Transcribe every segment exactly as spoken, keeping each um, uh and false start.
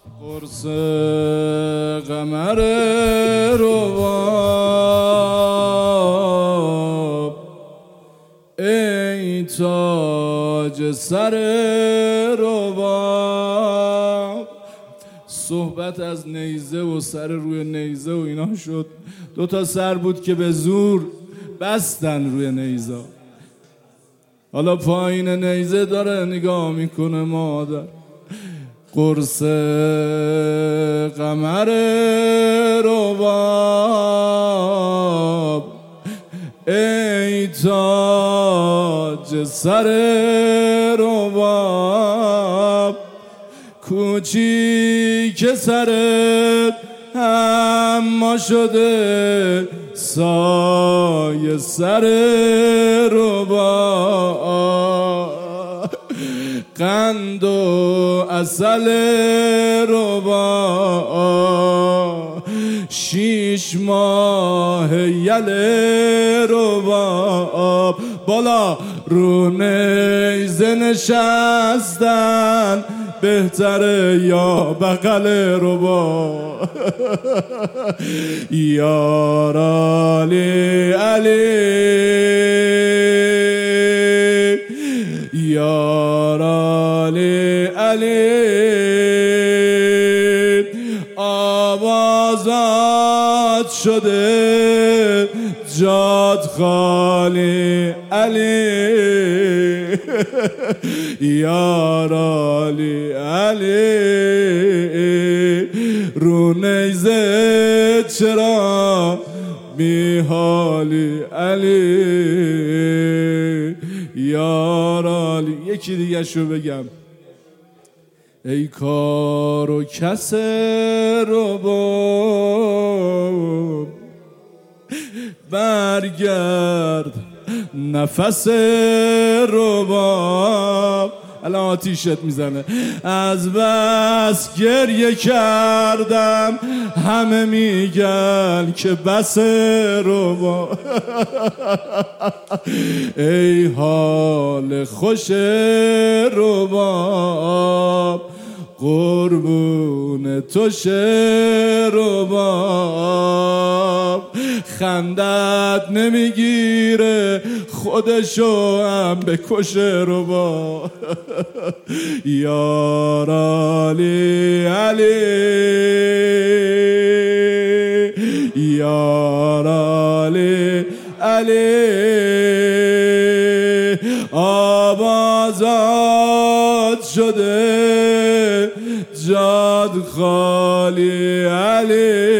قرص قمر رباب ای تاج سر رباب. صحبت از نیزه و سر روی نیزه و اینا شد. دو تا سر بود که به زور بستن روی نیزه. حالا پایین نیزه داره نگاه میکنه مادر. قرص قمر رباب ای تاج سر رباب، کوچیک سرت اما شده سایه سر رباب، قند و عسل رباب، شیش ماه یل رباب، بالا رو نیزه نشستن بهتره یا بغل رباب. یار علی علی یار علی علی آوازات شده جاد خالی علی. یار علی علی رو نیزه چرا میحالی علی. یار علی. یکی دیگه شو بگم. ای کار و کس رباب برگرد نفس رباب. الان آتیشت میزنه. از بس گریه کردم همه میگن که بس رباب. ای حال خوش رباب قربون تو رباب، خندت نمیگیره خودشو هم بکشه رباب. یار علی علی یار علی علی آوازات شده جاد خالی علی.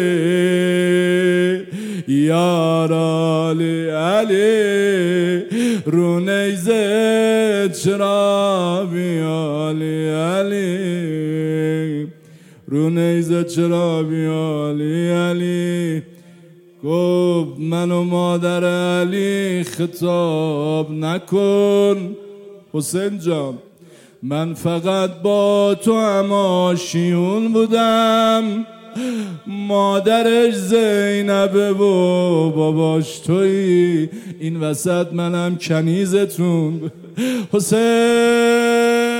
یار علی علی رو نیزه چرا بیالی علی، رو نیزه چرا بیالی علی. گفت من و مادر علی خطاب نکن حسین جان، من فقط با تو هماشیون بودم، مادرش زینبه و باباش تویی، این وسط منم کنیزتون. حسین